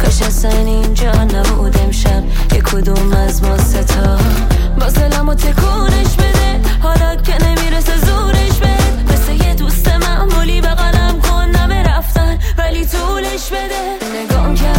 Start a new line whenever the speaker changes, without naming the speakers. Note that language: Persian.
کاش اصلا اینجا نبود امشب یه کدوم از ما ستا باز دلمو تکونش بده حالا که نمیرسه زورش بده مثل یه دوست معمولی بغلم کن نمه رفتن ولی طولش بده نگام